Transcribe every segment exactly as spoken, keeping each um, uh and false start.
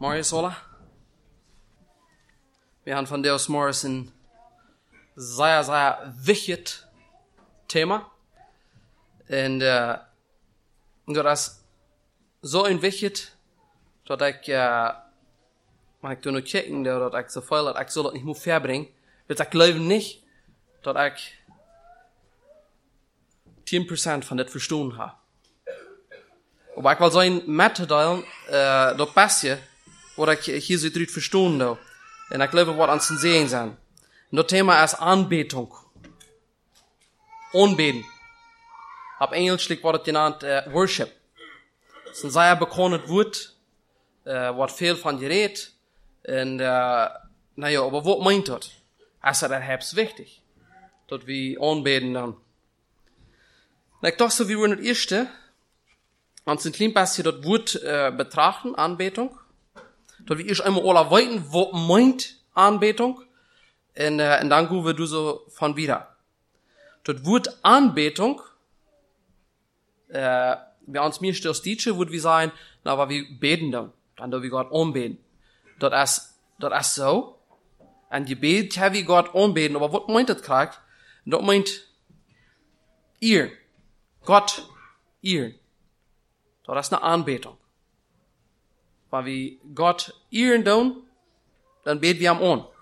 Marius alle. Wir haben von Deus Morris ein sehr, sehr wichtiges Thema. Und äh, das ist so ein wichtig, dass ich, äh, wenn ich nur kicken, dass ich so viel, dass ich so das nicht mehr verbringen, weil ich glaube nicht, dass ich zehn Prozent von das verstanden habe. Aber ich will so ein Methodel, äh, das Beste, wo ich hier so drin verstanden habe. Und ich glaube, was uns zu sehen sein. Und das Thema ist Anbetung. Anbeten. Auf Englisch wird das genannt äh, Worship. Das ist ein sehr bekanntes Wort, äh, was viel von gerät. Und, äh, naja, aber was meint das? Also, das ist wichtig. Dass wir anbeten dann. Und ich dachte, wir wollen das erste, uns ein klein bisschen das Wort äh, betrachten, Anbetung. Dass wir erst einmal alle weiten, was meint Anbetung. Und, äh, und dann gehen wir du so von wieder. Das Wort Anbetung, äh, bei uns mir störst Dietsche, würde wir sagen, na, aber wir beten dann. Dann dürfen wir Gott anbeten. Das ist, das ist so. Und Gebet, ja, wir Gott anbeten. Aber was meint das gerade? Das meint, ihr. Gott, ihr. Das ist eine Anbetung. Wenn wir Gott ehren tun, dann beten wir am an.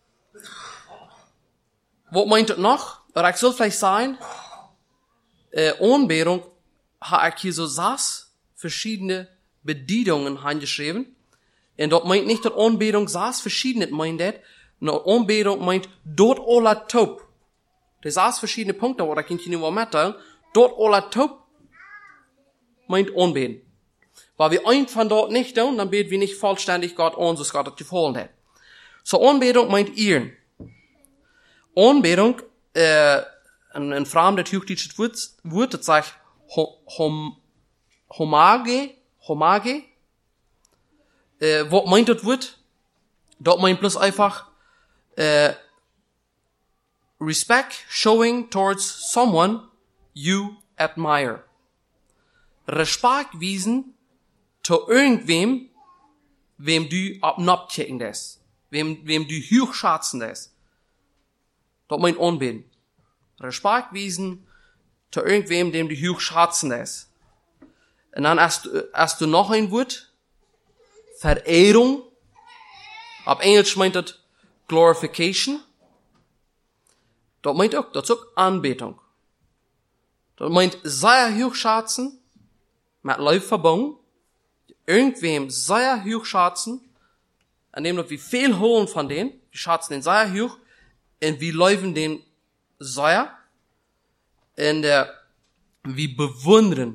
Was meint das noch? Oder ich soll vielleicht sagen, äh, Anbetung habe ich hier so sechs verschiedene Bedienungen hingeschrieben. Und das meint nicht, dass Anbetung sechs verschiedene meint das. Nur Anbetung meint, dort aller Taub. Das sechs verschiedene Punkte, oder kann ich Ihnen mal mitteilen. Dort aller Taub meint Anbeten. Weil wir ein von dort nicht tun, dann beten wir nicht vollständig Gott an, so Gott das gefallen hat. So Anbetung meint ehren. Anbetung, äh, in, in Frauen der hochdeutsche Wort, Wort, das sagt hom, homage, homage. Äh, was meint das Wort? Dort meint bloß einfach, äh, respect showing towards someone you admire. Respekt wiesen zu irgendwem, wem du abnabchecken des, wem, wem du hochschätzen des. Das meint Anbeten. Respekt wiesen zu irgendwem, dem du hochschätzen des. Und dann hast, hast du noch ein Wort, Verehrung. Auf Englisch meint das Glorification. Das meint auch, das ist auch Anbetung. Das meint sehr hochschätzen, mit Leib verbunden, irgendwem sehr hochschätzen, an dem wir viel holen von denen, wir schätzen den sehr hoch, und wir leufen den sehr, und äh, wir bewundern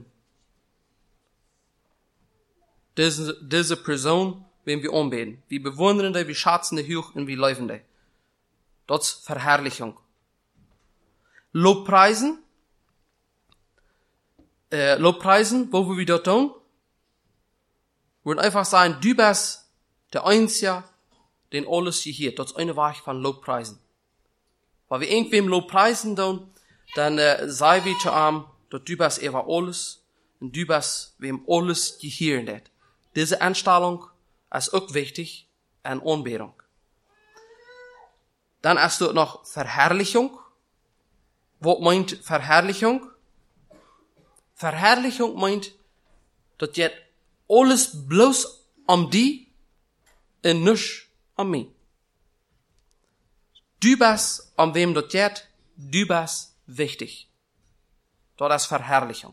diese, diese Person, wenn wir anbeten. Wir bewundern die, wir schätzen die hoch, und wir leufen die. Das ist Verherrlichung. Lobpreisen, Äh, Lobpreisen, wo wir das tun, würden einfach sagen, du bist der Einzige, den alles hier. Das ist eine Wahrheit von Lobpreisen. Weil wir irgendwem Lobpreisen tun, dann äh, sei wir zu ihm, dass du bist einfach alles und du bist wem alles gehören hat. Diese Einstellung ist auch wichtig an Anbetung. Dann hast du noch Verherrlichung. Was meint Verherrlichung? Verherrlichung meint, dass jetzt alles bloß um die und nicht um mich. Du bist, um wem das jetzt, du bist wichtig. Das ist Verherrlichung.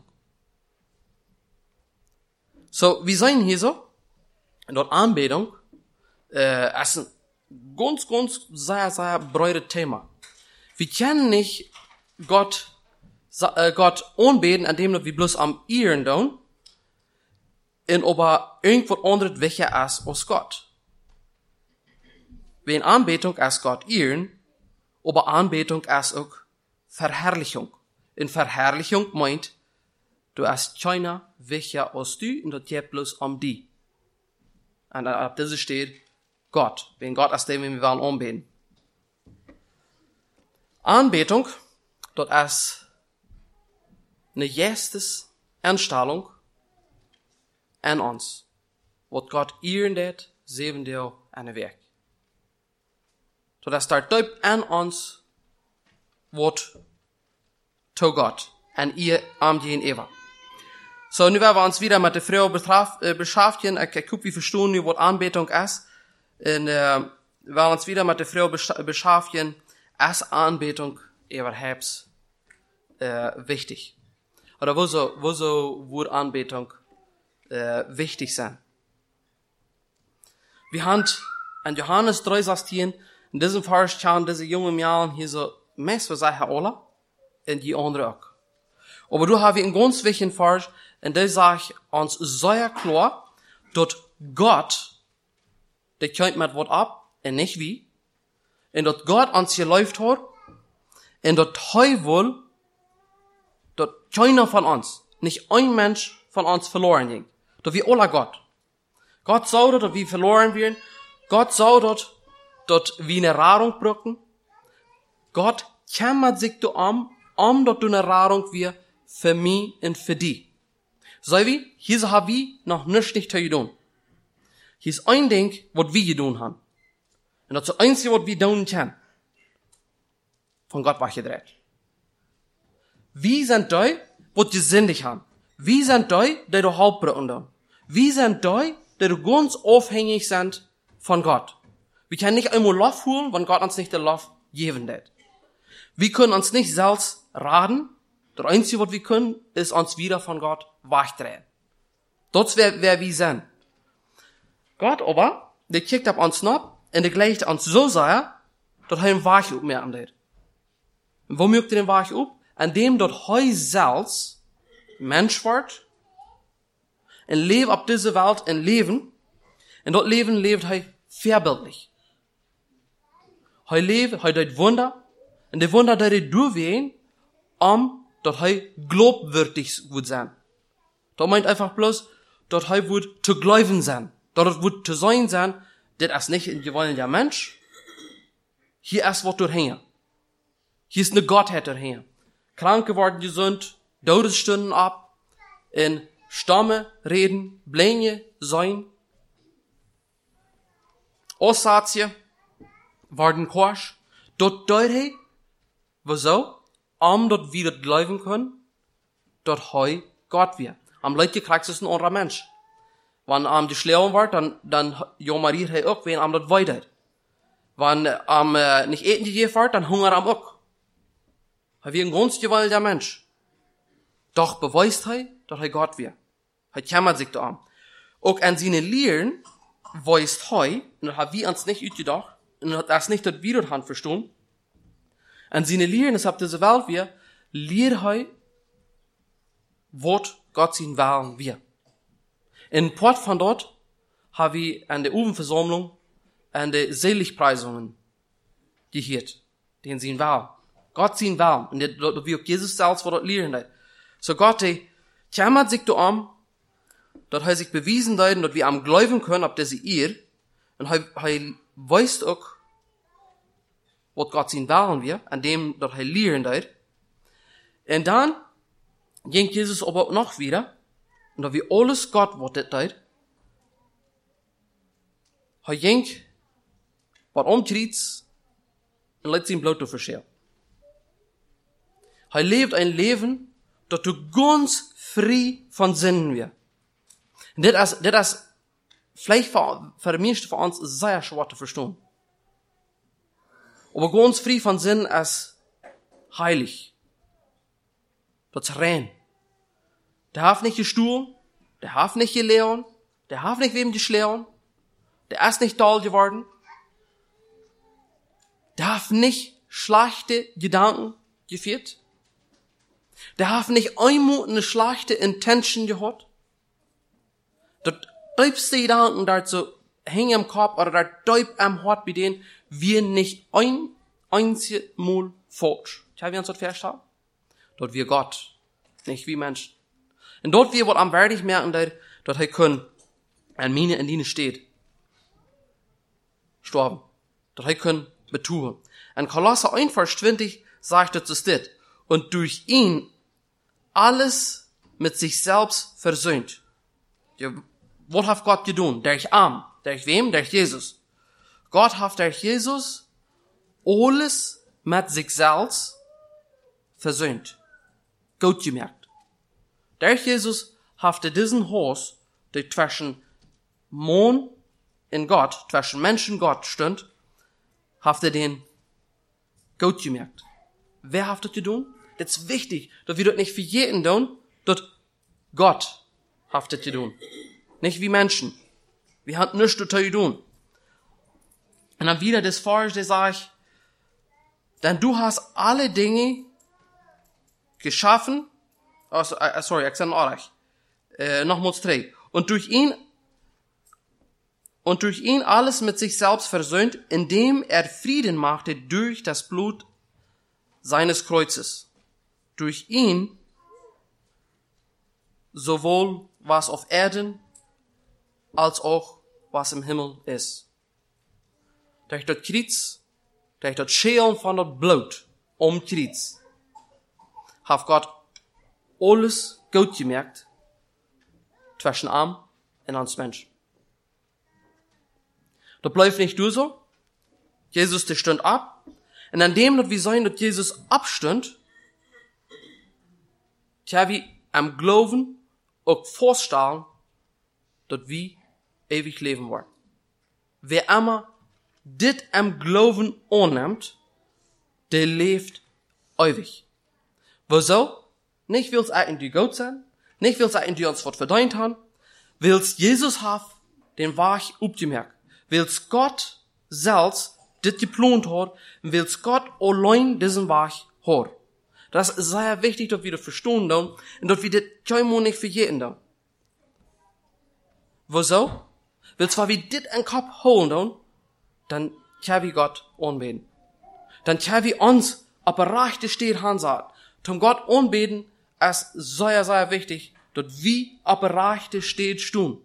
So, wir sehen hier so, dort Anbetung, äh, ist ein ganz, ganz, sehr, sehr breites Thema. Wir kennen nicht Gott, Gott anbeten, an dem wir bloß am Ehren tun, und aber irgendwas anderes wichtiger ist als Gott. Wenn Anbetung ist Gott ehren, aber Anbetung ist auch Verherrlichung. In Verherrlichung meint, du hast keiner wichtiger als du, und das geht bloß um die. Und ab dieser steht Gott. Wenn Gott ist der, wenn wir wollen anbeten. Anbetung, das ist eine Gestes Einstellung an uns. Was Gott ehren det zeven deel aan de werk. Zodat daar duip aan ons wordt to God en ihr am die in Eva. So, nu werden wir uns wieder mit der Frau beschäftigen. Ich, ich guck, wie verstehen nu, was Anbetung ist. Und, äh, wir werden uns wieder mit der Frau beschäftigen. Ist Anbetung überhaupt, äh, wichtig? Oder wo so, wo so, wird Anbetung, äh, wichtig sein? Wir haben in Johannes drei sechzehn, in diesem Vers schauen diese jungen Mädchen hier so, meist für sich alle, und die anderen auch. Aber du hast einen ganz wichtigen Vers, und der sagt uns sehr klar, dass Gott, der kennt mit was ab, und nicht wie, und dass Gott uns geläuft hat, und dass er will, dass keiner von uns, nicht ein Mensch von uns verloren ging. Dass wir alle Gott. Gott sah, dass wir verloren werden. Gott sah, dass, dass wir eine Radung brücken. Gott kümmert sich darum, um, dass du eine Radung wir für mich und für dich. So wie, hier haben wir noch nichts nicht zu tun. Hier ist ein Ding, was wir getan haben. Und das ist das Einzige, was wir tun können. Von Gott war gedreht. Wir sind die, was gesündigt haben. Wir sind die, die du Hauptbrücken tun. Wir sind die, die du ganz aufhängig sind von Gott. Wir können nicht einmal Lauf holen, wenn Gott uns nicht den Lauf geben wird. Wir können uns nicht selbst raten. Das Einzige, was wir können, ist uns wieder von Gott wegdrehen. Das wäre, wer wir sind. Gott aber, der kickt auf uns ab, und der gleicht uns so sehr, dass er einen Weg aufmerken wird. Und wo mögt er den Weg auf? An dem, dass er selbst Mensch wird, und lebt auf dieser Welt ein Leben, und dort Leben lebt er vorbildlich. Er lebt, er tut Wunder, und die Wunder, die er durchwehen, um, dass er glaubwürdig wird sein. Das meint einfach bloß, dass er wird zu glauben sein. Dass er wird zu sein sein, das ist nicht ein gewöhnlicher Mensch. Hier ist was durchhängen. Hier ist eine Gottheit durchhängen. Kranke werden gesund, Todesstunden ab, in Stamme, Reden, Blänge, sein. Aussatzje, werden Korsch. Dort deutet, wieso? Um dort wieder glauben können, dort heu Gott wir. Am Leute kriegt es ein anderer Mensch. Wenn am die Schleung wird, dann, dann jommeriert er auch, wenn am dort weiter. Wenn am äh, nicht eten die wird, dann hungert am auch. Er wie ein ganz gewaltiger Mensch. Doch beweist er, dass er Gott wir. Er kümmert sich darum. Auch an seine Lehren weist er, und das haben wir uns nicht utgedacht, und das ist nicht, dass wir das Hand verstehen, an seine Lehren, das habt diese Welt wir, lehrt er, was Gott sein Willen wir. In Port von dort haben wir an der Ubenversammlung an der Seligpreisungen gehört, den sein Willen. Gott sein Willen. Und wir auch Jesus selbst, was dort lehren hat. So Gott, der kümmert sich darum, dass er sich bewiesen hat, dass wir am glauben können, ob das ihr, und er, er weiß auch, was Gott sein Willen wir, an dem, dass er lehren hat. Und dann ging Jesus aber noch wieder, und da wir alles Gott wird das, er ging, was umtritt, und lässt sein Blut verscheren. Er lebt ein Leben, dass du ganz frei von Sinnen wir. Und das ist, das ist vielleicht für, für die meisten von uns sehr schwer zu verstehen. Aber ganz frei von Sinnen ist heilig. Das ist rein. Der hat nicht gestohlen, der hat nicht gelernt, der hat nicht wem geschlagen, der ist nicht toll geworden, der hat nicht schlechte Gedanken geführt, der hat nicht einmal eine schlechte Intention gehabt. Der tiefste Gedanken dazu hängen im Kopf oder der tief am Hort bei denen wir nicht ein einziges Mal falsch. Ich habe uns das verstanden? Dort wir Gott, nicht wie Menschen. Und dort wir wohl am werdig merken, dort er können, an meine in denen steht, sterben. Dort er können betun. Und Kolosser eins Vers zwanzig sagt es das, und durch ihn alles mit sich selbst versöhnt. Ja, was hat Gott getan? Der ich arm. Durch wem? Durch Jesus. Gott hat durch Jesus alles mit sich selbst versöhnt. Gut gemerkt. Durch Jesus hat er diesen Haus, der zwischen Mann und Gott, zwischen Mensch und Gott stund, hat er den gut gemerkt. Wer hat das getan? Das ist wichtig, dass wir das nicht für jeden tun, dass Gott hat das getan. Nicht wie Menschen. Wir haben nichts zu tun. Und dann wieder das Vers, der sagt, denn du hast alle Dinge geschaffen, oh, sorry, ich sage noch euch, äh, nochmals drei, und durch ihn, und durch ihn alles mit sich selbst versöhnt, indem er Frieden machte durch das Blut seines Kreuzes. Durch ihn, sowohl was auf Erden, als auch was im Himmel ist. Durch das Kreuz, durch das Schälen von das Blut um Kreuz, hat Gott alles gut gemerkt zwischen ihm und uns Menschen. Das bleibt nicht nur so. Jesus, der stund ab. Und an dem, dass wir sagen, dass Jesus abstund, tja, wir am Glauben auch vorstellen, dass wir ewig leben wollen. Wer immer dit am Glauben annimmt, der lebt ewig. Wieso? Nicht will's eigentlich gut sein, nicht will's eigentlich uns was verdient haben, will's Jesus haben, den Weg aufgemerkt. Will's Gott selbst dit geplant hat, will's Gott allein diesen Weg hat. Das ist sehr wichtig, dass wir das verstehen und dass wir das keinmal nicht vergessen tun. Wieso? Weil zwar wir dit in den Kopf holen, dann können wir Gott anbeten. Dann können wir uns auf der rechten Stelle hinsetzen. Zum Gott anbeten ist sehr, sehr wichtig, dass wir auf der rechten Stelle stehen.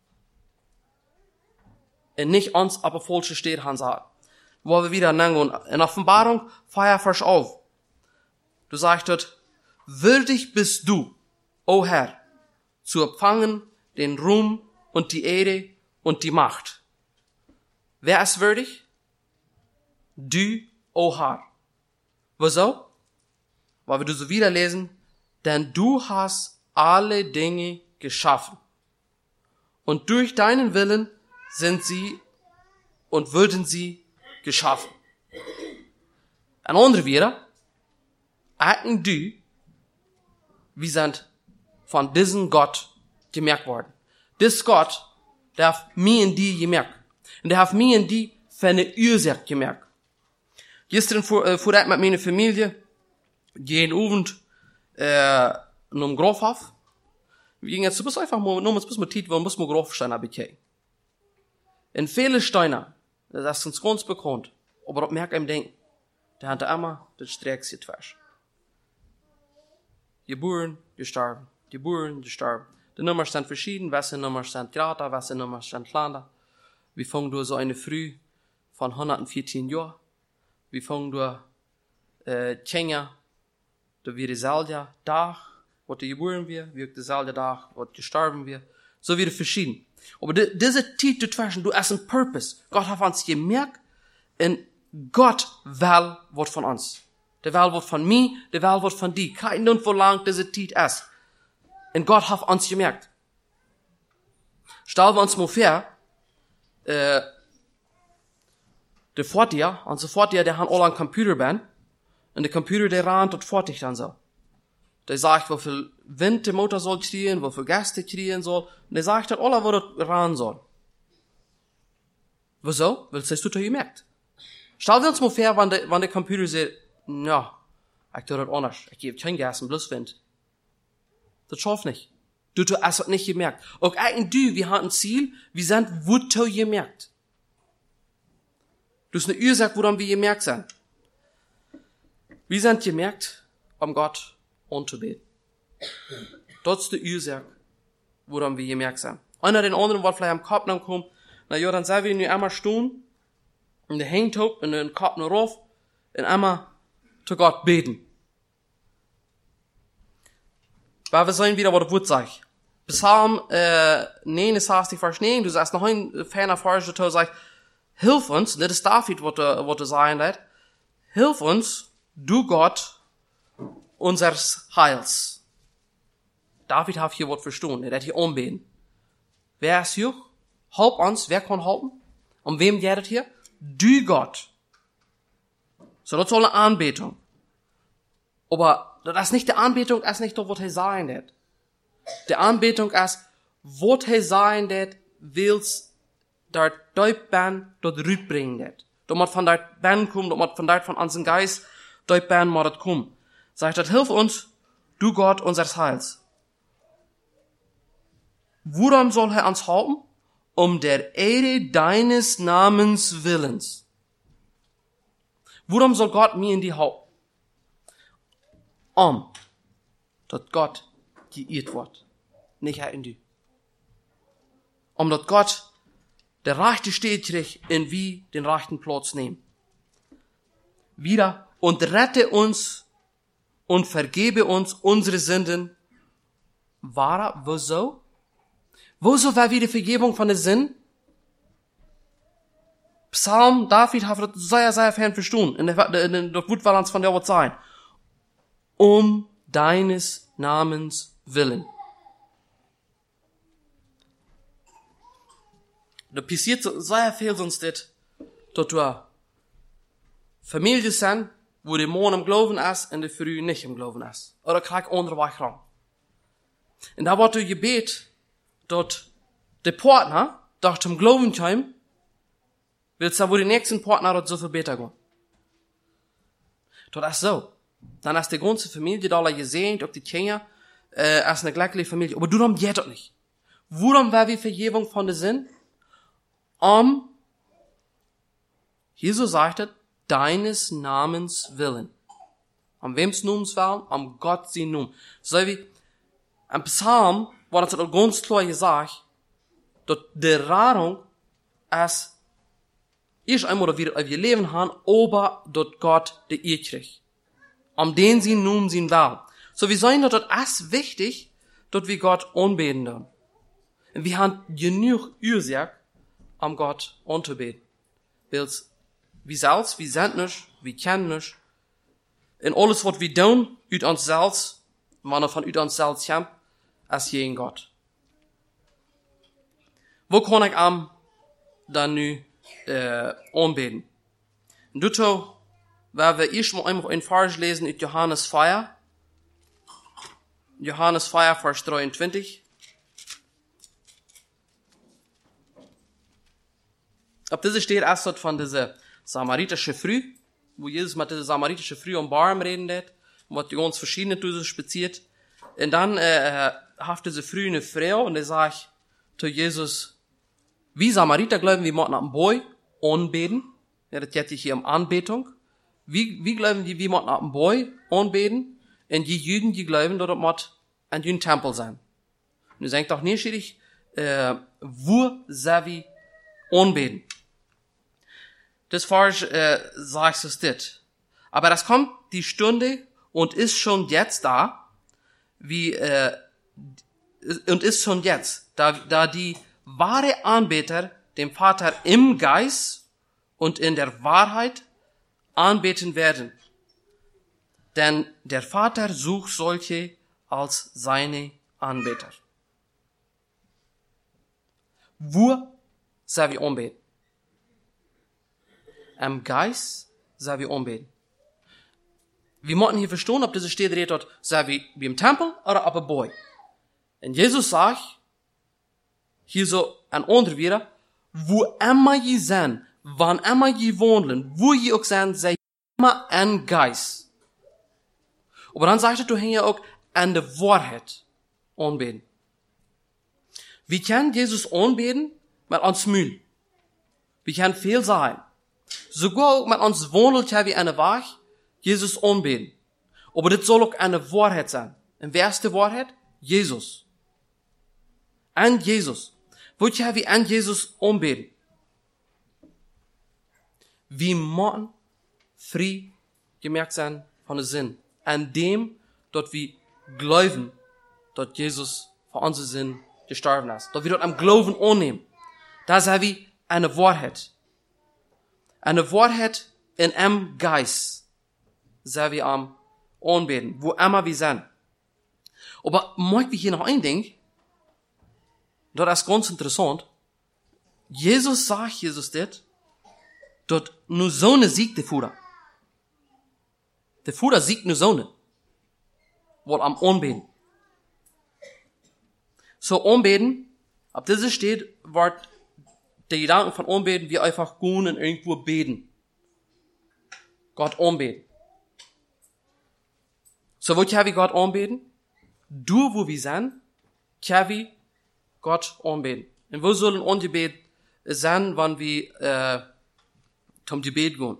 Und nicht uns auf der falschen Stelle hinsetzen. Wo wir wieder nennen, in Offenbarung, feier Vers auf. Du sagst dort, würdig bist du, o Herr, zu empfangen den Ruhm und die Ehre und die Macht. Wer ist würdig? Du, o Herr. Wieso? Weil wir du so wieder lesen, denn du hast alle Dinge geschaffen. Und durch deinen Willen sind sie und würden sie geschaffen. Ein anderer wieder, Achten du, wir sind von diesem Gott gemerkt worden. Dies Gott, der hat mir und die gemerkt. Und der hat mir und die für eine Ursache gemerkt. Gestern vor, äh, vor mit meiner Familie, gehen Abend, äh, zum Grafhof. Wir gingen jetzt bis einfach mal, nur bis mal Tiet, wo muss man Grafsteiner bekehren. In viele Steiner, das ist uns ganz bekannt, aber das merkt einem denken, der hat immer das Strecks getwäscht. Geboren, gestorben, geboren, gestorben. Die Nummern sind verschieden, welche Nummern sind gerade, welche Nummern sind kleiner. Wir fangen durch so eine Früh von hundertvierzehn Jahren. Wir fangen durch, äh, Kenia, da wir dieselbe Tag, wo die geboren wir, wie dieselbe Tag, wo gestorben wir. So wieder verschieden. Aber die, diese Zeit dazwischen, du hast einen Purpose. Gott hat uns gemerkt, und Gott will was von uns. Der will was von mir, der will was von dir. Kein und verlangt diese Zeit ist. Und Gott hat uns gemerkt. Stellen wir uns mal vor, äh, der Vortier, und sofort der, der hat alle einen Computer bei, und der Computer, der rahnt und fertig dann so. Der sagt, wie viel Wind der Motor soll kriegen, wie viel Gas der kriegen soll, und der sagt, dass alle, wo das rahnen soll. Wieso? Weil das hast du doch gemerkt. Stellen wir uns mal vor, wenn der, wenn der Computer sagt, ja, ich tue das anders. Ich gebe kein Gas und bloß Wind. Das schafft nicht. Du hast es nicht gemerkt. Auch ein du, wir haben ein Ziel, wir sind, wo du gemerkt. Das ist eine Ursache, woran wir gemerkt sind. Wir sind gemerkt, um Gott anzubeten. Das ist die Ursache, woran wir gemerkt sind. Einer den anderen wird vielleicht am Kopf noch kommen, na ja, dann sei wir nur einmal stehen, und der hängt hoch, und den Kopf noch rauf, und einmal zu Gott beten. Weil wir sollen wieder, was das Wort sagt. Psalm äh, negenenzestig, vers negen, du sagst noch ein ferner Vers, du sagst, hilf uns, dit is David, wat er, wat er sagen dat, hilf uns, du Gott, unseres Heils. David hat hier wat verstanden, er hat hier ombeden. Wer ist hier? Help uns, wer kann helpen? Um wem geht es hier? Du Gott. So, das ist eine Anbetung. Aber das ist nicht die Anbetung, das ist nicht das, was er sagen wird. Die Anbetung ist, was er sagen wird, willst dort dort ben, dort rüberbringen wird. Dort muss von dort ben kommen, dort muss von dort von unserem Geist, dort ben muss das kommen. Sagt das, hilf uns, du Gott unseres Heils. Woran soll er uns helfen? Um der Ehre deines Namens willens. Worum soll Gott mir in die helfen? Um, dass Gott geehrt wird. Nicht er in die. Um, dass Gott der rechte Steht kriegt, in wie den rechten Platz nehmen. Wieder, und rette uns und vergebe uns unsere Sünden. War wieso? Wieso war wieder Vergebung von den Sünden? Psalm, David hat das sehr, sehr fern verstanden. In der, in der, der Wutbalance von der wird sein. Um deines Namens willen. Da passiert sehr viel sonst das, dass du Familie sind, wo die Mann im Glauben ist und die Frau nicht im Glauben ist. Oder krieg andere Weg ran. Und da wird du gebet, dass der Partner, der zum Glauben kommt, willst du, wo die nächsten Partner dort so viel besser gehen. Das ist so. Dann ist die ganze Familie da gesehen, ob die Kinder, äh, ist eine glückliche Familie. Aber du dann geht das nicht. Worum war wie Vergebung von der Sinn? Um, Jesus sagte, deines Namens willen. Am wem's Namens willen? Am Gott sein Namen. So wie, im Psalm, war das ganz klar gesagt, dass die Radung ist, ich einmal, dass wir, wir leben haben, aber, dass Gott die Ehe kriegt. Um den sie nun sein will. So wir sagen, dass das ist wichtig, dass wir Gott anbeten dann. Und wir haben genug Ursache, um Gott anzubeten. Weil wir selbst, wir sind nicht, wir kennen nicht. Und alles, was wir tun, uit uns selbst, wenn er von uit uns selbst kommt, ist jeden Gott. Wo kann ich am dann nu äh, anbeten? Und dazu, weil wir erst mal einfach ein Vers lesen in Johannes vier. Johannes vier, Vers dreiundzwanzig. Auf diese steht erst dort von dieser samaritische Frau, wo Jesus mit dieser samaritische Frau am Baum reden hat, was die ganz verschiedene Tüse spaziert. Und dann äh, hat diese Frau eine Frau und er sagt zu Jesus, wie Samariter glauben, wir müssen am Boy anbeten. Ja, das geht hier um Anbetung. Wie, wie glauben die, wir müssen am Boy anbeten? Und die Juden, die glauben, dass das muss ein Juden Tempel sein. Und er sagt auch nicht, äh, wo soll wir anbeten? Das Vers äh, sagt es dit. Aber das kommt die Stunde und ist schon jetzt da, wie äh, und ist schon jetzt, da, da die wahre Anbeter dem Vater im Geist und in der Wahrheit anbeten werden. Denn der Vater sucht solche als seine Anbeter. Wo soll wir anbeten? Im Geist soll wir anbeten. Wir müssen hier verstehen, ob diese steht redet dort, soll wir wie im Tempel oder ab Boy. Und Jesus sagt, hier so ein anderer wieder, wo immer je sind, wann immer je wohnen, wo je auch sind, sei immer ein Geist. Aber dann sagt er, du hängst ja auch an der Wahrheit anbeten. Wir können Jesus anbeten mit uns Müll. Wir können viel sein. Sogar auch mit uns wohnen, haben wir eine Wahrheit, Jesus anbeten. Aber das soll auch eine Wahrheit sein. Und wer ist die Wahrheit? Jesus. An Jesus. Wollt haben wir an Jesus anbeten? Wir müssen frei gemerkt sein von der Sinn. An dem, dort wir glauben, dass Jesus für unsere Sinn gestorben ist. Dass wir dort am Glauben annehmen. Das ist wie eine Wahrheit. Eine Wahrheit in einem Geist. Sehr wie am Anbeten, wo immer wir sind. Aber mag wir hier noch ein Ding, das ist ganz interessant. Jesus sagt, Jesus dit, dat nur Sohne siegt der Vater. Der Vater siegt nur Sohne. Wohl am Anbeten. So Anbeten, ab dieser steht, wird der Gedanke von Anbeten, wie einfach gehen und irgendwo beten. Gott anbeten. So, wo kann wir Gott anbeten? Du, wo wir sind, kann wir Gott anbeten. Und wo sollen unser Gebet sein, wenn wir äh, zum Gebet gehen?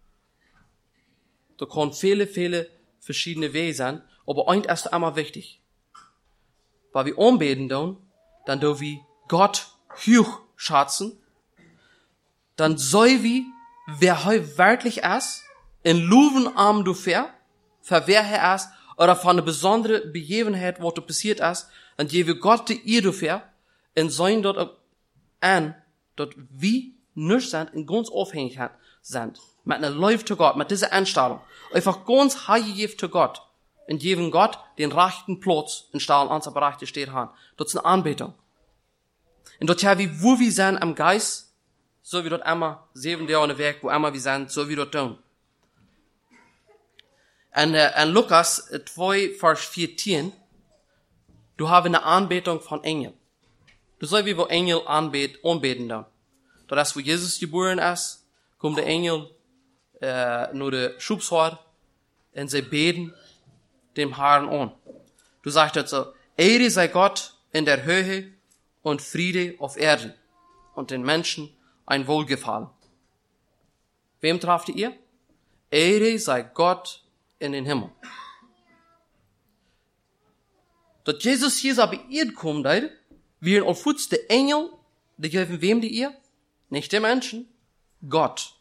Da können viele, viele verschiedene Wege sein, aber eins ist einmal wichtig. Weil wir anbeten tun, dann dürfen wir Gott hoch schätzen, dann soll wir, wer heu wirklich ist, in Luven am du fair, für wer er ist, oder von einer besonderen Begebenheit, was da passiert ist, dann geben Gott die ihr du fair, und sollen dort an, dort wie nicht sind, in ganz aufhängig sind, mit einer Life zu Gott, mit dieser Einstellung, einfach ganz heilig zu Gott, und geben Gott den rechten Platz, in Stellen unserer Bereiche steht haben. Dort ist eine Anbetung. Und dort ja, wie wo wir sind am Geist, so wie dort einmal sieben Jahre in der Werk, wo einmal wir sind, so wie dort tun. Und, äh, in Lukas zwei, Vers vierzehn, du hast eine Anbetung von Engeln. Du sollst wie wo Engel anbet, anbeten dann. Dort ist, wo Jesus geboren ist, kommt der Engel, äh, nur der Schubshort, und sie beten dem Herrn an. Du sagst dort so, Ehre sei Gott in der Höhe und Friede auf Erden und den Menschen ein Wohlgefallen. Wem trafft ihr? Ehre sei Gott in den Himmel. Dort Jesus hier so bei ihr kommt, wie ein Aufwuchs der Engel, die geben wem die ihr? Nicht der Menschen, Gott.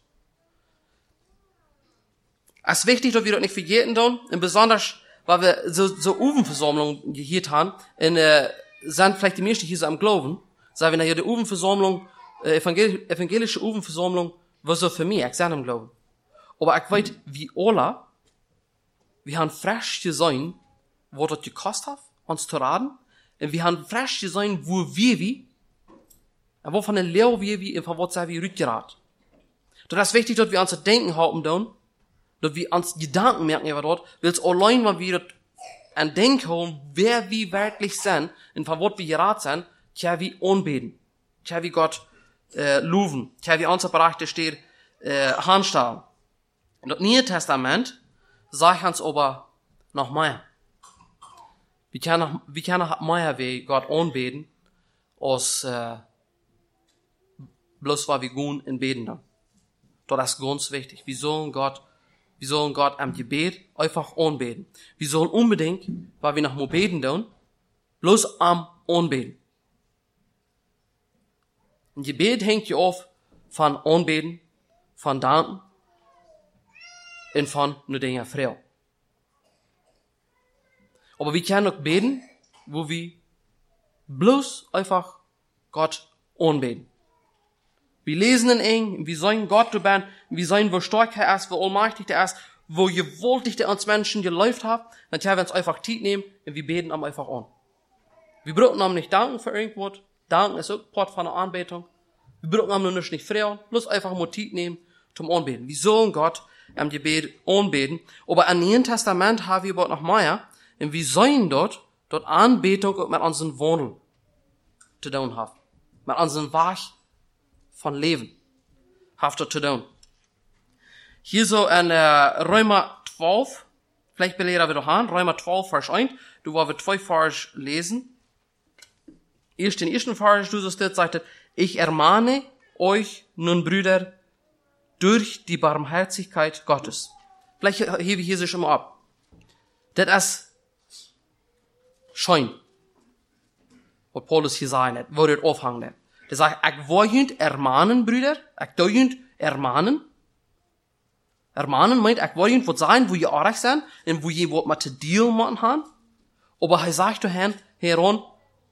Es ist wichtig, dass wir das nicht vergessen tun, und besonders, weil wir so, so Uvenversammlungen gehört haben, in, äh, sind vielleicht die meisten hier so am Glauben, sagen wir nachher, die Uvenversammlung, äh, evangel evangelische Uvenversammlung, war so für mich, ich sage am Glauben. Aber ich weiß, wie alle, wir haben frisch gesehen, wo das gekostet hat, uns zu raten, und wir haben frisch gesehen, wo wir wie, und wo von den Leo wir wie, und von was wir rückgerat. Das ist wichtig, dass wir uns Denken haben, dann, dass wir uns Gedanken merken über dort, weil es allein, wenn wir an Denken haben, wer wir wirklich sind, und von was wir gerat sind, tja, wir anbeten, tja, wir Gott äh, loben, tja, wir unser Bereich, der steht, äh, handstellen. Und das Neue Testament sagt uns aber noch mehr. Wir können noch, wir können noch mehr wie Gott anbeten, als äh, bloß weil wir gehen und beten dann. Das ist ganz wichtig. Wir sollen Gott Wir sollen Gott am Gebet einfach anbeten. Wir sollen unbedingt, weil wir nach dem Beten tun, bloß am Anbeten. Ein Gebet hängt ja auf von Anbeten, von Danken und von nur Dinge Freude. Aber wir können auch beten, wo wir bloß einfach Gott anbeten. Wir lesen in eng, wir sollen Gott du bist, wir sollen, wo stark er ist, wo allmächtig er ist, wo gewaltig der uns Menschen geläuft hat, dann können wir uns einfach Zeit nehmen und wir beten ihm einfach an. Wir brauchen ihm nicht danken für irgendwas. Danken ist auch Part von der Anbetung. Wir brauchen ihm nur nicht freuen, bloß einfach mal Zeit nehmen zum Anbeten. Wir sollen Gott am Gebet anbeten. Aber im Neuen Testament haben wir noch mehr, und wir sollen dort, dort Anbetung auch mit unseren Wohnungen zu tun haben. Mit unseren Weg von Leben. Haft zu tun. Hier so in äh, Römer zwölf, vielleicht belehrer wir doch an, Römer zwölf, Vers eins, du wollen wir zwei Vers lesen. Erst den ersten Vers, du so steht, sagt, ich ermahne euch nun, Brüder, durch die Barmherzigkeit Gottes. Vielleicht hebe ich hier sich immer ab. Das ist schön, was Paulus hier sagen hat, wo das aufhängen hat. Der sagt, ich will ermahnen, Brüder, ich will ermahnen. Ermahnen meint, ich will ihnen was sagen, wo ihr arg sind, und wo ihr was mit zu deal machen haben. Aber er sagt dahin, heran,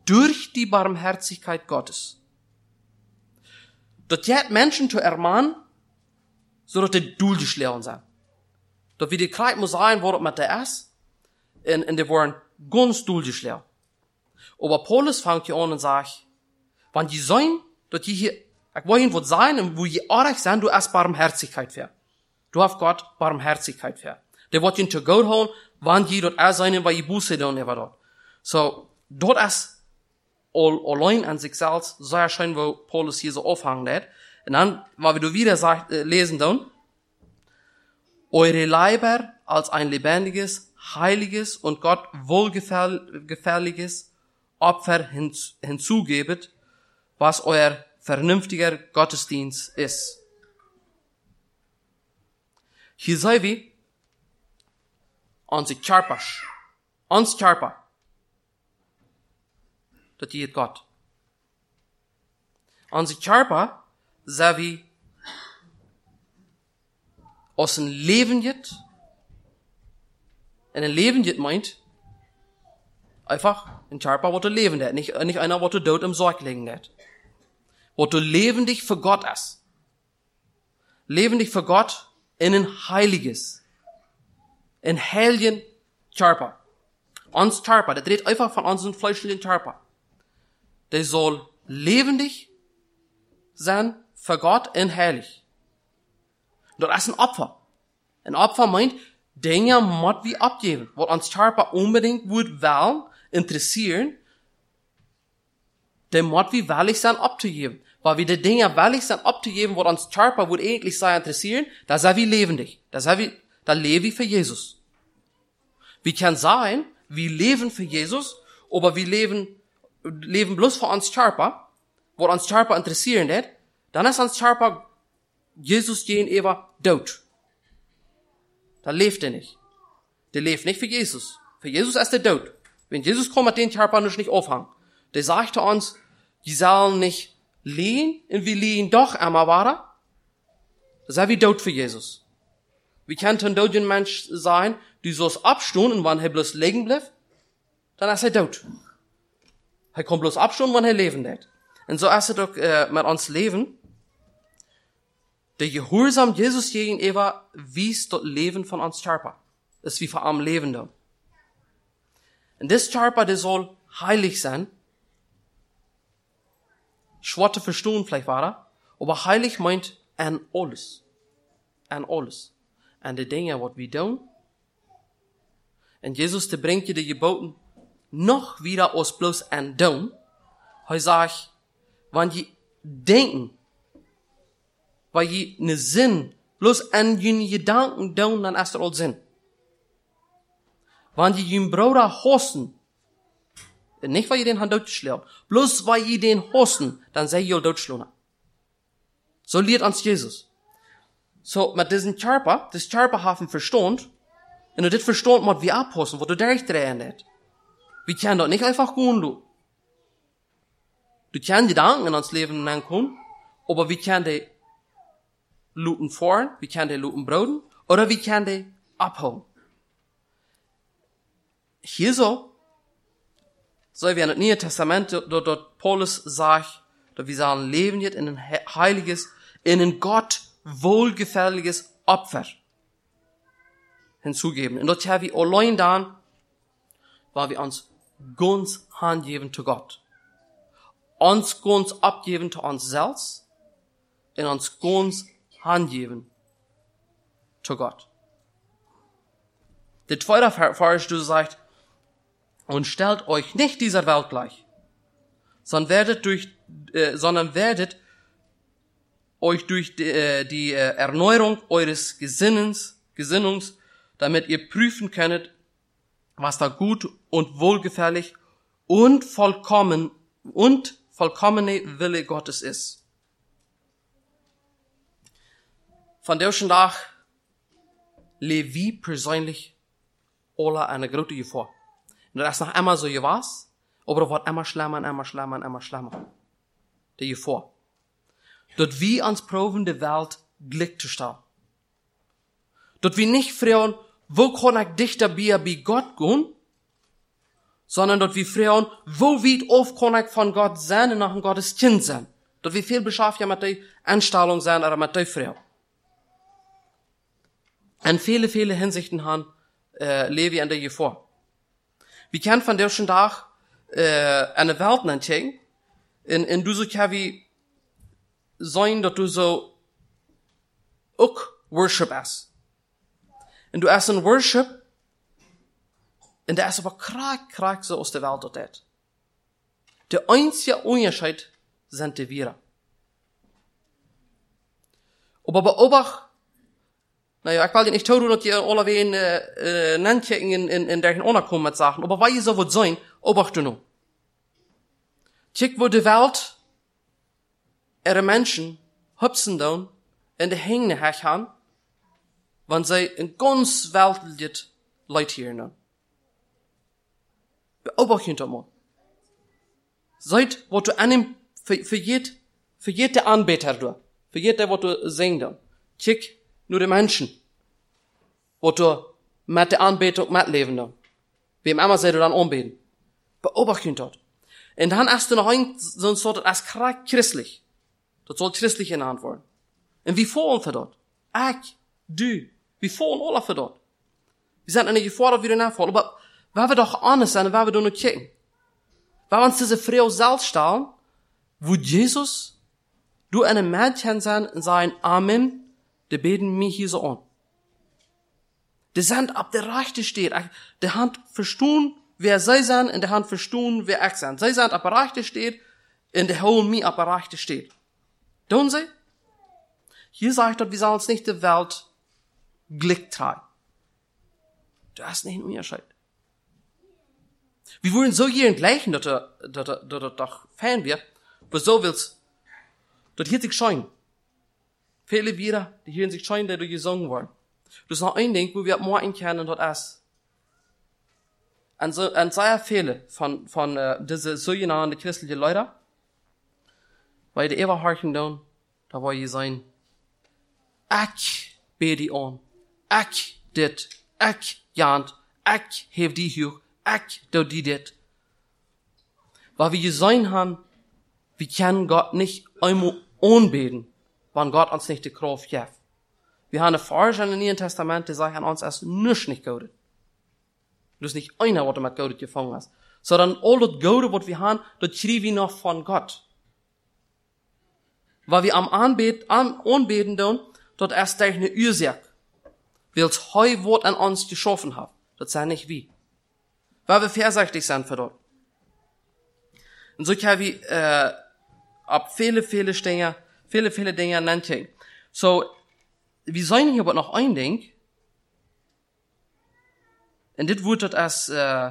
durch die Barmherzigkeit Gottes. Dat jet Menschen te ermahnen, zodat de doeltjes leren zijn. Dat we de krijt moet zijn wat het met de is, en, en de worden ganz doeltjes leren. Aber Paulus fangt je aan en zegt, want je zijn, dat je hier, ik wil je wat zijn, en wo je aardig zijn, du hast Barmherzigkeit für. Du hast Gott Barmherzigkeit für. Der wird je te goed houden, want je dat er zijn en waar je boete doen hebben dat. So, dat is all, allein an sich selbst sehr schön, wo Paulus hier so aufhangt hat. Und dann, weil wir wieder sagt, äh, lesen dann, eure Leiber als ein lebendiges, heiliges und Gott wohlgefälliges Opfer hinz, hinzugebet, was euer vernünftiger Gottesdienst ist. Hier sei wie, onze charpas, ons charpa, dat je het God. Onze charpa, sei wie, als een leven jet, en een leven jet meint, einfach ein Charpa, wat er leben hat, nicht, nicht einer, wat er dood im Sorg liegen hat. Wat er lebendig für Gott ist. Lebendig für Gott in ein heiliges, ein heiligen Charpa. Uns Charpa, der dreht einfach von unseren fleischlichen Charpa. Der soll lebendig sein für Gott in heilig. Das ist ein Opfer. Ein Opfer meint, Dinge muss wir abgeben, wat uns Charpa unbedingt wird wollen, interessieren, der muss wir willig sein abzugeben. Weil wir die Dinge willig sein abzugeben, wat uns Charpa wird eigentlich sein interessieren, da sind wir lebendig. Da sind wir, da leben wir für Jesus. Wir können sagen, wir leben für Jesus, aber wir leben, leben bloß für uns Charpa, wat uns Charpa interessieren hat, dann ist uns Charpa Jesus gegenüber tot. Da lebt er nicht. Der lebt nicht für Jesus. Für Jesus ist er tot. Wenn Jesus kommt, hat den Charpa nicht aufhängen. Der sagt zu uns, die sollen nicht lehen, und wir lehen doch einmal weiter. Das ist wie tot für Jesus. Wie kann ein toter Mensch sein, die soll's abstehen, und wenn er bloß liegen bleibt, dann ist er tot. Er kommt bloß abstehen, wenn er leben wird. Und so ist es doch äh, mit uns Leben. Der Gehorsam Jesus gegenüber wies das Leben von uns Charpa. Das ist wie vor allem Lebende. Und das Charpa, der soll heilig sein. Schwer zu verstehen vielleicht war er, aber heilig meint an alles. An alles. An die Dinge, was wir tun. Und Jesus, der bringt dir die Geboten noch wieder aus bloß an tun. Er sagt, wenn die denken, weil je ne Sinn bloß an jene Gedanken tun, dann ist er all Sinn. Wenn je jen Bruder hassen, nicht weil je den Hand totschlagen, bloß weil je den hassen, dann sei je totschlagen. So lehrt uns Jesus. So, mit diesen Charpa, das Charpa haben verstanden, und du das verstanden, was wir abhassen, was du durchdrehen nicht. Wir können das nicht einfach gehen, du. Du kannst Gedanken in uns Leben hineinkommen, aber wir können die looten vorn, wir können die looten broden, oder wir können die abhauen. Hier so, so wie in das Neue Testament, dort, dort Paulus sagt, dass wir sagen, leben jetzt in ein heiliges, in ein Gott wohlgefälliges Opfer hinzugeben. Und dort haben wir allein dann, weil wir uns ganz hingeben zu Gott. Uns ganz abgeben zu uns selbst, und uns ganz hingeben zu Gott. Der zweite Vers, du sagst, und stellt euch nicht dieser Welt gleich, sondern werdet durch, äh, sondern werdet euch durch die, äh, die äh, Erneuerung eures Gesinnens, Gesinnungs, damit ihr prüfen könnet, was da gut und wohlgefällig und vollkommen und vollkommene Wille Gottes ist. Von der schon Tag lebe ich persönlich alle eine große Gefahr. Und das ist noch einmal so was, aber das wird immer schlimmer und immer schlimmer und immer schlimmer. Die Gefahr. Dort wir ans Proben der Welt Glück zu stellen. Dort wir nicht fragen, wo kann ich dichter bei Gott gehen, sondern dass wir Frauen, wo weit aufgekonnt von Gott sein und nach dem Gottes Kind sein. Dass wir viel beschafft ja mit der Einstellung sein oder mit der Frau. In viele, viele Hinsichten haben, äh, lebe ich in der Gefahr. Wir kennen von der schon Tag, äh, eine Welt entdecken, in, in du so kann wie sein, dass du so auch Worship hast. Und du hast ein Worship, und der ist aber krank, krank so aus der Welt dort hat. Der einzige Unterschied sind die wir. Aber beobacht, naja, ich will dir nicht tun, dass ihr alle wen, äh, äh, nennt in, in, in der Unterkommen mit Sachen, aber weil ihr so wird sein, obacht du nur. Check, wo die Welt, ihre Menschen, hüpsen dann, in die Hänge herchen, wenn sie in ganz weltlich Leid hier nehmen. Beobacht ihn doch mal. Seid, was du annimmst, für, für jed, für jede Anbeter du, für jede, was du singst dann. Check, nur die Menschen, was du mit der Anbetung mitleben dann. Wem immer sie du dann anbeten. Beobacht ihn dort. Und dann hast du noch ein, so ein Sort, als christlich. Das soll christlich in Hand wollen. Und wie fallen für dort? Ich, du, wie fallen alle für dort? Wir sind nicht gefordert, wie wir nachfallen. Aber weil wir doch anders sein, weil wir doch nicht kicken. Weil wir uns diese Frau selbst stellen, wo Jesus, du eine Mädchen sein und sagen, Amen, die beten mich hier so an. Die sind ab der Rechte steht. Die Hand verstehen, wer sie sind, in der Hand verstehen, wer ich sind. Sie sind ab der Rechte steht, in der holen mich ab der Rechte steht. Don't sie? Hier sagt er, wir sollen uns nicht die Welt Glück tragen. Du hast nicht einen Unterschied. Wir wollen so hier gleichen, dass er, dass er, dass er doch fein wird, aber so willst, dass hier sich scheuen. Viele Lieder, die hier sich scheuen, die gesungen worden. Das ist noch ein Ding, wo wir morgen kennen, das ist. An so, an sehr viele von, von, äh, diese sogenannten christlichen Leute, weil die immer horchen dann, da war je sein, ich bete die an, ich dit, ich jant, ich hef die hier, ich do die dit. Weil wir sein haben, wir können Gott nicht einmal anbeten, wenn Gott uns nicht die Kraft gibt. Wir haben eine Forscher in dem Neuen Testament, die sagen uns, es nichts nicht gut. Das ist nicht einer, was du mit Gott gefangen hast, sondern all das Gute, was wir haben, das kriegen wir noch von Gott. Weil wir am Anbeten, am Anbeten tun, dort erst durch eine Ursache. Weil es heu Wort an uns geschaffen hat. Das sei nicht wie. Weil wir vorsichtig sind für dort. Und so kann wir, äh, ab viele, viele Dinge, viele, viele Dinge nennen. So, wir sollen hier aber noch ein Ding. Und das wird das als, äh,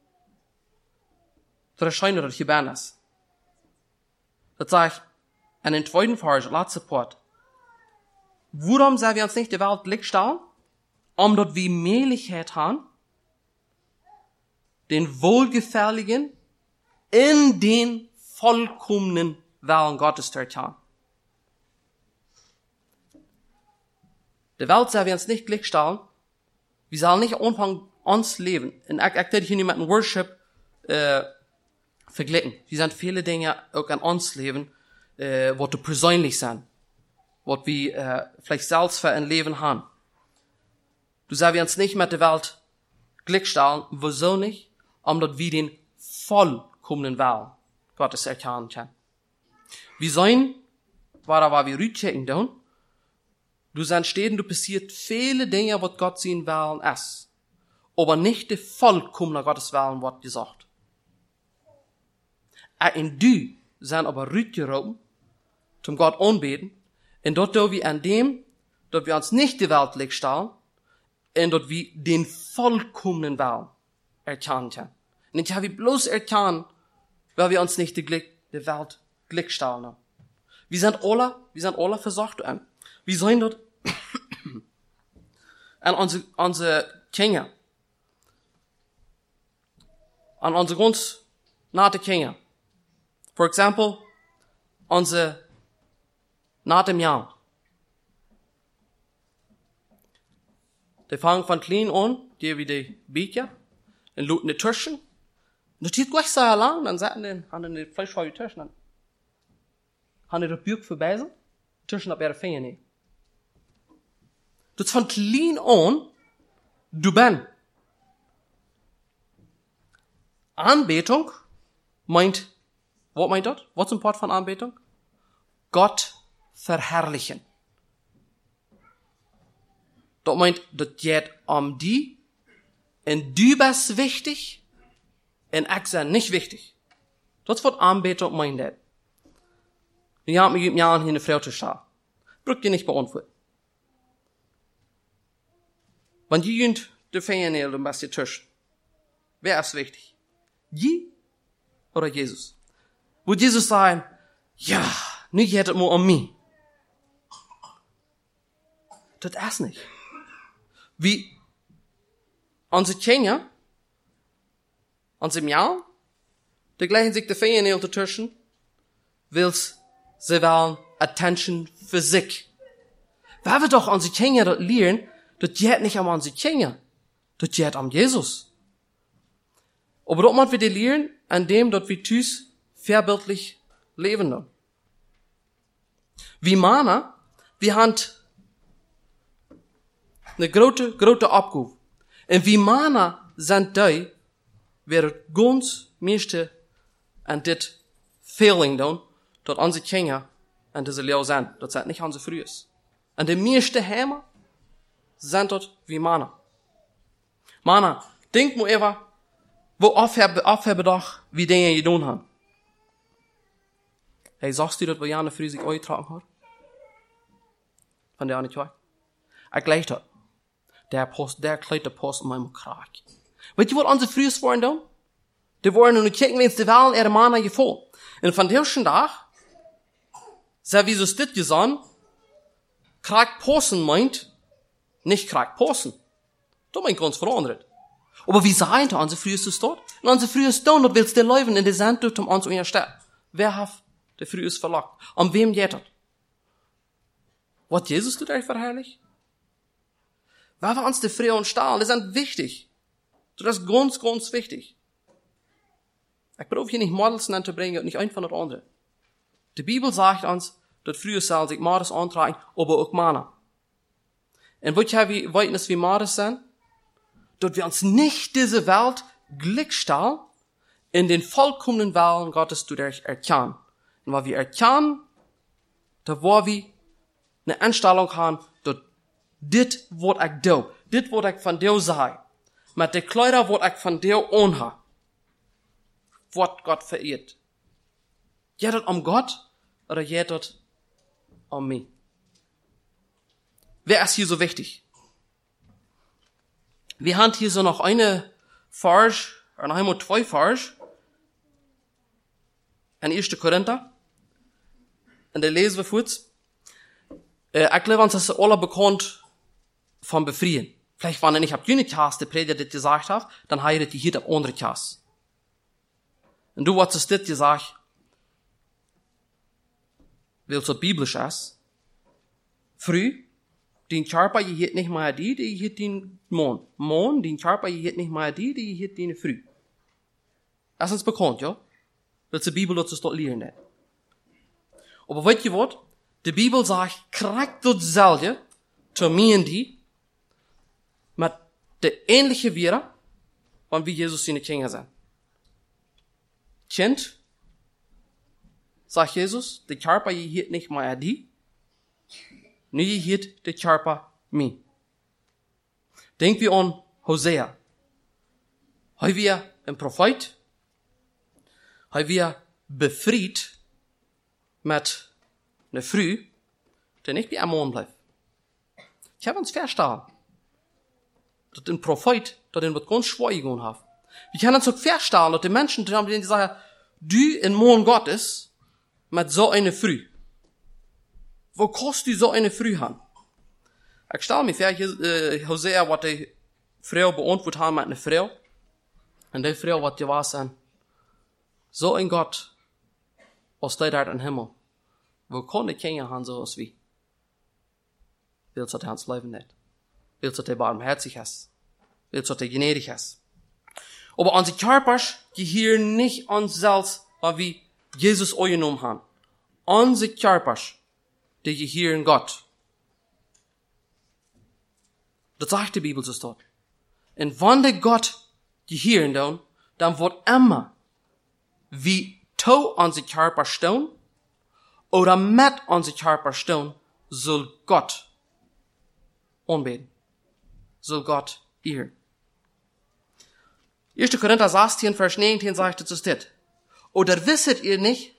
das scheint oder hier ist. Das sage ich, an den zweiten Vers, letzter Part. Warum sollen wir uns nicht die Welt Glück stellen? Um dort wie Möglichkeit haben, den wohlgefälligen, in den vollkommenen Willen Gottes zu erkennen. Die Welt soll wir uns nicht Glück stellen. Wir sollen nicht anfangen, uns leben. Und ich, ich hätte hier nicht mit dem Worship, äh, verglichen. Wir sind viele Dinge auch an uns leben, äh, was du persönlich sind. Was wir, äh, vielleicht selbst für ein Leben haben. Du sollst wir uns nicht mit der Welt Glück stellen. Wieso nicht? Omdat wir den vollkommenen Willen Gottes erkennen können. Wir sollen, war wir rückchecken tun, du sollst stehen, du passiert viele Dinge, was Gott sein Willen ist. Aber nicht der vollkommene Gottes Willen wird gesagt. Und du sind aber rückgerufen, zum Gott anbeten, und dort tun wir an dem, dass wir uns nicht die Welt Glück stellen, und dort wir den vollkommenen Willen erkennen können. Und ich habe bloß erkannt, weil wir uns nicht die, Glück, die Welt Glück stellen. Wir sind alle, wir sind alle versorgt. Wir sollen dort an unsere, unsere Kinder, an unsere ganz nahe Kinder. For example, unsere nahe Jahr. Die fangen von klein an, die wie die Bücher, und looten die Taschen, dat het gleich so lang, dann zaten den, han den Fleisch vor die Tischen an. Han er Buch vorbei sind, Tischen ab ihre Finger nicht. Dat van klein aan, du ben. Anbetung meint, wat meint dat? Wat is een part van aanbetung? Gott verherrlichen. Dat meint, dat gaat om die, en du bist wichtig, en ik ben niet wichtig. Dat is wat aanbetung meint dat. Nu gaat me ja hier een vrouw te staan. Bruk je niet beantwoorden. Want je kunt de vinger een beetje tussen. Wer is wichtig? Je oder Jesus? Moet Jesus sagen, ja, nu gaat het maar om mij. Dat is niet. Wie onze kinderen, onze miauw, die gleichen sich de vinger tussen, wil ze wel attention für sich. We hebben toch onze kinderen dat leren, dat gaat niet om onze kinderen. Dat gaat om Jesus. Aber dat moeten we die leren an dem, dat we thuis verbildlich leven doen. Wie Mannen, wir haben eine grote, grote Abgabe. En wie Mannen sind die, wer het ganz meeste an dit failing doen, dat onze kinderen en deze leeuw zijn. Dat zijn niet onze vroegers. En de meeste heimen zijn dat wie Mannen. Mannen, denk maar even, wo af hebben, af hebben dag, wie dingen je doen gaan. Hey, sagst du dat, wo Janne früh sich uitgetragen hat? Van der nicht weg. Ik leid dat. Der post, der kleid de post in mijn kraak. Weet je wat onze vroegers waren doen? Die waren nu kijken, wens de wel er Mannen gevoel. En van deze dag, zei wie so dit gezegd, kraak posten meint, nicht kraak posten. Dat meint ganz veranderd. Aber wie sein da onze vroegers is dat? En onze vroegers doen, dat willst de leven in de zand doet om ons te onderstellen. Wer heeft de vroegers verlagt? Om wem geht dat? Wat Jesus tut euch verherrlich? Waar wir uns die Frauen stahlen, die sind wichtig. Das ist ganz, ganz wichtig. Ich brauche hier nicht Models anzubringen und nicht ein von der andere. Die Bibel sagt uns, dass früher soll sich Models antragen, aber auch Männer. Und wollt ihr wie weitens wie Models sind? Dass wir uns nicht diese Welt glückstellen, in den vollkommenen Willen Gottes durch erkennen. Und weil wir erkennen, da wo wir eine Einstellung haben, dass dit wat ich doe, dit wat ich von dir sage, mit de Kleider wat ich von dir anhabe, wat Gott verehrt. Geht das um Gott oder geht das um mich? Wer ist hier so wichtig? Wir haben hier so noch eine Farge, oder noch einmal zwei Farge, in erster Korinther, und der lesen wir kurz. Äh, ich glaube, uns ist alle bekannt vom Befreien. Vielleicht, wenn ihr nicht auf jene Kass der Prediger das gesagt hat, dann heiratet ihr hier auf andere Kass. Und du, was ist das gesagt? Weil es so biblisch ist. Früh, den Körper, je hiet nicht mehr die, die hiet den Mond. Mond, den Körper, je hiet nicht mehr die, die hiet den Früh. Das ist uns bekannt, ja? Weil die Bibel uns das dort lehren hat. Aber weißt ihr was? Die Bibel sagt, kriegt dasselbe zu mir und die, mit der ähnliche Wäre, wann wie Jesus seine Kinder sind. Kind, sagt Jesus, der Körper hielt nicht mehr die, nur hielt der Körper mich. Denken wir an Hosea. Haben wir ein Prophet, haben wir befreit mit eine Früh, der nicht wie ein Mann bleibt. Ich habe uns verstanden, dass ein Prophet, dass den wird ganz schwer gegangen hat. Wir können uns auch verstehen, dass die Menschen, die sagen, du ein Mann Gottes, mit so eine Früh. Wo kannst du so eine Früh haben? Ich stelle mir vor, äh, Hosea, was die Frau beantwortet haben mit einer Frau. Und die Frau, was die war, sagen, so ein Gott, was steht dort im Himmel. Wo kann die Kinder haben so als wie? Willst du, dass er uns leben nicht? Willst du, dass er barmherzig ist? Willst du, dass er gnädig ist? Aber unsere Körper gehören nicht uns selbst, weil wir Jesus euch genommen haben. Unsere Körper, die gehören Gott. Das sagt die Bibel so dort. Und wenn der Gott gehören dann, dann wird immer wie to unsere Körper stehen oder mit unsere Körper stehen, soll Gott anbeten. Soll Gott ehren. erster Korinther sechzehn, Vers neunzehn sagt es das. Oder wisset ihr nicht,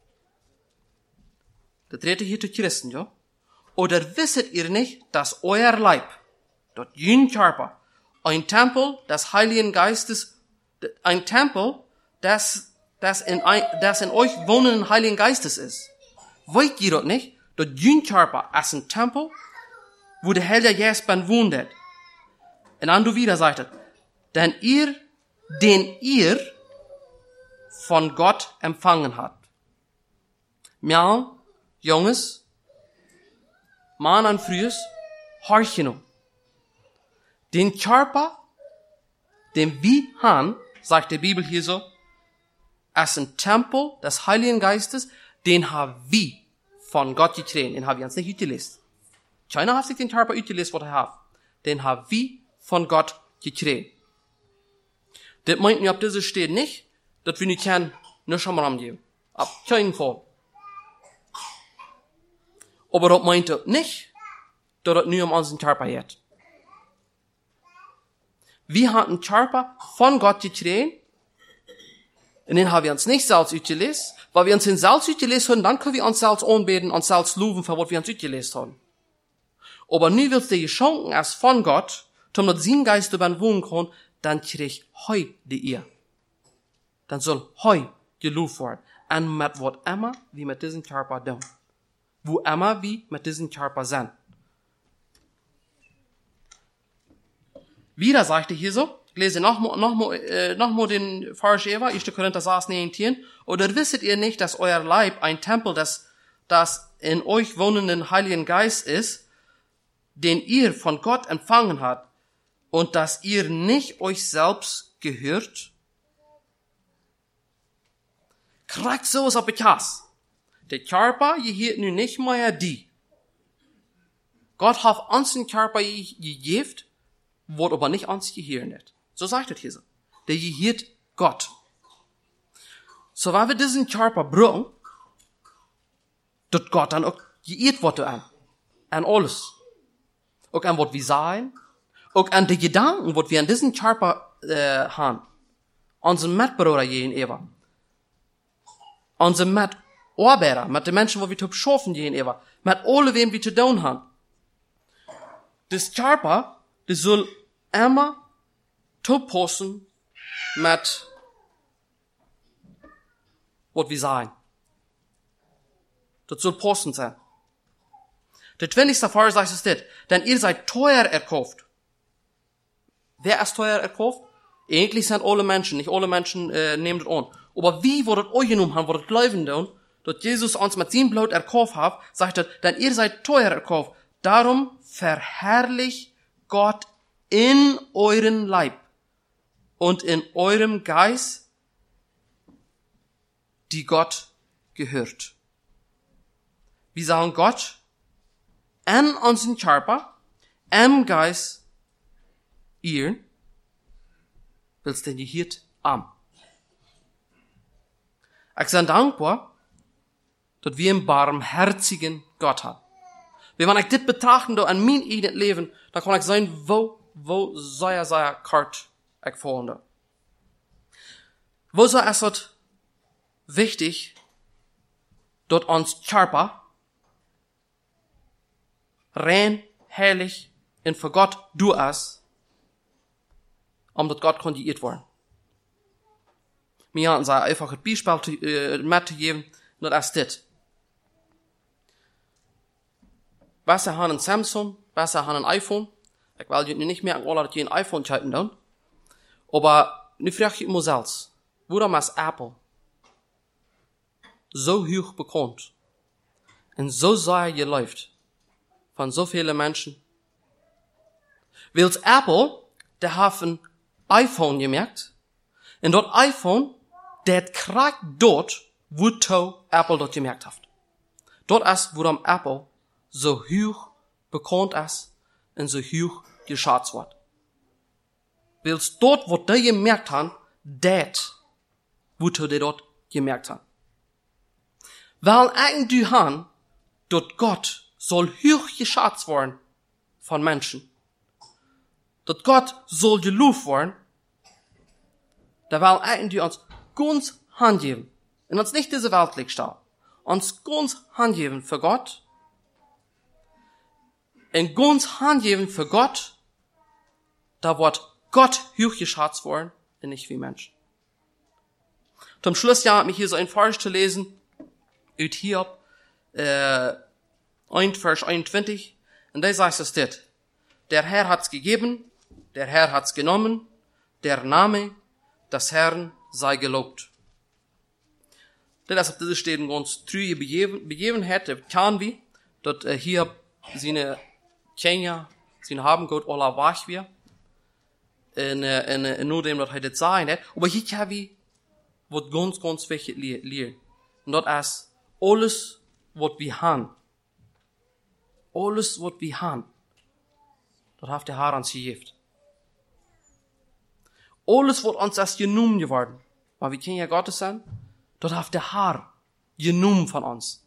das redet hier zu Christen, ja? Oder wisset ihr nicht, dass euer Leib, dort jün Körper, ein Tempel des Heiligen Geistes, ein Tempel, das, das in, ein, das in euch wohnenden Heiligen Geistes ist? Wollt ihr dort nicht, dort jün Körper ist ein Tempel, wo der Heilige Geist ben wohnt. Und dann du wieder sagst, denn ihr, den ihr von Gott empfangen habt. Miau, Junges, Mann an Frühes, Horchino. Den Körper, den wir haben, sagt die Bibel hier so, als ein Tempel des Heiligen Geistes, den haben wir von Gott gekriegt. Den haben wir uns nicht ausgelesen. Keiner hat sich den Körper ausgelesen, was er hat. Den haben wir von Gott gekriegt. Das meint mir, ob diese steht nicht, dass wir nicht kennen, nicht schon mal angeben. Ab keinen Fall. Aber das meint er nicht, dass das nur um unseren Körper geht. Wir haben einen Körper von Gott gekriegt, und den haben wir uns nicht selbst ausgelesen, weil wir uns den selbst ausgelesen haben, dann können wir uns selbst anbeten und selbst loben, für was wir uns ausgelesen haben. Aber nu willst du die Chancen erst von Gott, damit sein Geist über wohnen kann, dann krieg heu die ihr. Dann soll heu gelobt werden. Und mit was immer wie mit diesem Körper tun. Wo immer wie mit diesem Körper sind. Wieder sagt er hier so, ich lese nochmal noch mal, äh, noch mal den Vers Eva, erster Korinther sechzehn, neunzehn. Oder wisset ihr nicht, dass euer Leib ein Tempel des, das in euch wohnenden Heiligen Geist ist, den ihr von Gott empfangen habt, und dass ihr nicht euch selbst gehört? Kriegt so was auf die Kasse. Der Körper gehört nun nicht mehr die. Gott hat uns den Körper gegeben, wird aber nicht uns gehören nicht. So sagt es hier so. Der gehört Gott. So, wenn wir diesen Körper brauchen, dort Gott dann auch geehrt wird an. An alles. Auch an was wir sein. Auch an die Gedanken, was wir an diesen Körper äh, haben. Unsere Mitbruder gegenüber. Unsere Mitarbeiter, mit den Menschen, wo wir zu schaffen gegenüber. Mit alle, wem wir zu tun haben. Das Körper, das soll immer zu passen mit was wir sagen. Das soll passend sein. Der zwanzigste Vers sagt es dit, denn ihr seid teuer erkauft. Wer ist teuer erkauft? Eigentlich sind alle Menschen, nicht alle Menschen äh, nehmen das an. Aber wie wurde euch genommen haben, wurde glauben dann, dass Jesus uns mit seinem Blut erkauft hat, sagt er, denn ihr seid teuer erkauft. Darum verherrlicht Gott in euren Leib und in eurem Geist, die Gott gehört. Wir sagen Gott in unseren Körper, im Geist, ihr, willst denn gehört am. Ich bin dankbar, dass wir einen barmherzigen Gott haben. Wenn ich das betrachten an mein eigenes Leben, dann kann ich sagen, wo, wo sehr, sehr kalt ich fallen. Wo ist es wichtig, dass uns Körper rein, heilig und für Gott du es, um dass Gott kondiert werden. Mir hatten sie einfach ein Beispiel äh, mitzugeben, und das ist das. Besser haben ein Samsung, besser haben ein iPhone. Ich will nicht mehr an alle, dass die ein iPhone halten dann. Aber nu frage ich immer selbst, warum ist Apple so hoch bekannt und so sehr geläuft von so vielen Menschen? Weil Apple, der hat ein iPhone gemerkt, Und dort iPhone, der kriegt dort, wo du Apple dort gemerkt habt. Dort ist, wo am Apple so hoch bekannt ist und so hoch geschätzt wird. Weil dort, wo die gemerkt haben, das, wo die dort gemerkt haben. Weil eigentlich haben, dort Gott soll hoch geschätzt werden von Menschen. Dort Gott soll gelobt werden, da will eigentlich uns ganz handgeben. Und uns nicht diese weltlich stehen. Uns ganz handgeben für Gott. Und ganz handgeben für Gott, da wird Gott hochgeschätzt worden, und nicht wie Mensch. Zum Schluss ja, hat mich hier so ein Vers zu lesen, ut Hiob, äh, eins Vers einundzwanzig, und da sagt es dit: Der Herr hat's gegeben, der Herr hat's genommen, der Name des Herrn sei gelobt. Das ist auf diese steht ein ganz trüge Begebenheit, das kann wie, dort äh, Hiob seine Kinder, seine haben Gott alle wach wir, in, in, in nur dem, was er das sagen hat, aber hier kann wie, wird ganz, ganz wichtig lernen. Und dort ist alles, was wir haben, alles, was wir haben, dort hat der Herr uns gegeben. Alles, was uns als genommen geworden, weil wir Kinder Gottes sind, dort hat der Herr genommen von uns.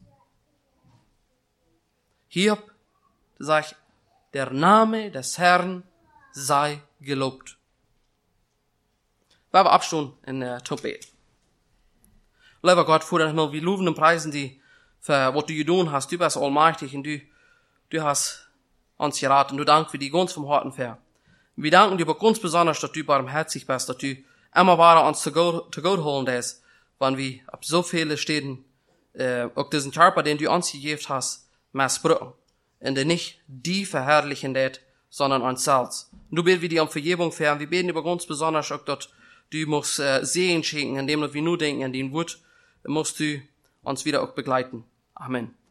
Hier sagt, der Name des Herrn sei gelobt. Wir haben abstunden in der Tobet. Lieber Gott, vor dem Himmel, wir loben und preisen die, für was du getan hast. Du bist allmächtig und du, du hast uns geraten. Du dank für die ganz vom Herzen her. Wir danken dir aber ganz besonders, dass du barmherzig bist, dass du immer weiter uns zu Gott, zu Gott holen lässt, wenn wir ab so viele Städten, äh, auch diesen Körper, den du uns gegeben hast, missbrauchen. Und der nicht die verherrlichen lädt, sondern uns selbst. Und du beten wir dir um Vergebung für, wir beten aber ganz besonders auch, dass du musst äh, Segen schenken, indem wir nur denken an den Wort, musst du uns wieder auch begleiten. Amen.